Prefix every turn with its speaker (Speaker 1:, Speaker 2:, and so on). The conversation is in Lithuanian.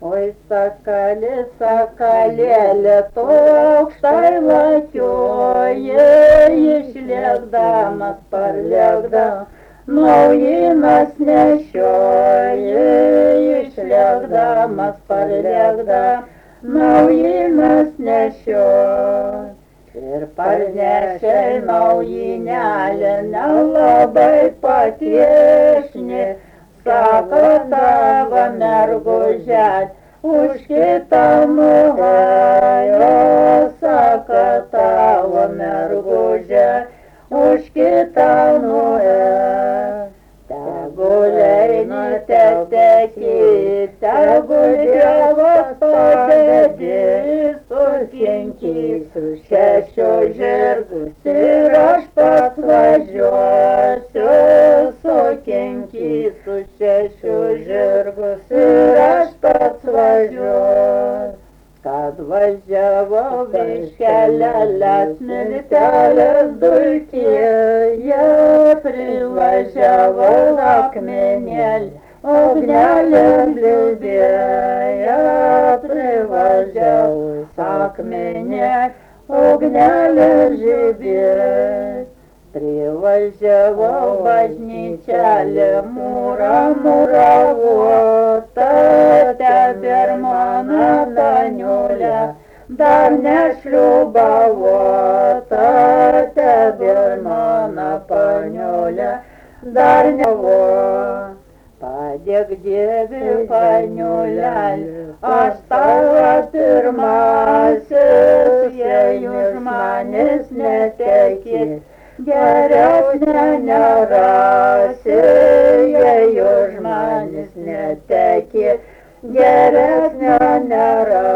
Speaker 1: Oi, sakalė, sakalėlė, tu aukštai lakioji, išlėkdamas parlėkdamas, naujinas nešioji, išlėkdamas parlėkdamas, naujinas nešioji. Ir parnešei naujinelę, nelabai patiešni, sako tavo mergužet, už kitą nuėjo, sako tavo mergužet, už kitą nuėjo. Tegul eini teki, tegul Dievas padėdės, sukinkyk su šešiu žirgus ir aš pats važiuosiu, sukinkyk su šešiu žirgus ir aš pats važiuosiu. Kad važiavau viškelėlės miltelės dulkėje, privažiavau akmenėlį, ugnelė bliūdėje, privažiavau akmenėlį, ugnelė žibėjo. Privažiavau bažnyčelę, mūravota, tebėr mano Taniulė, dar nešliubavota, tebėr mano Paniulė, dar nevo. Padėk Dievui, Paniulėli, aš tavo pirmasis, jei už manęs netekėt, geresnė nerasi, jei už manęs netekėt, geresnė nerasi.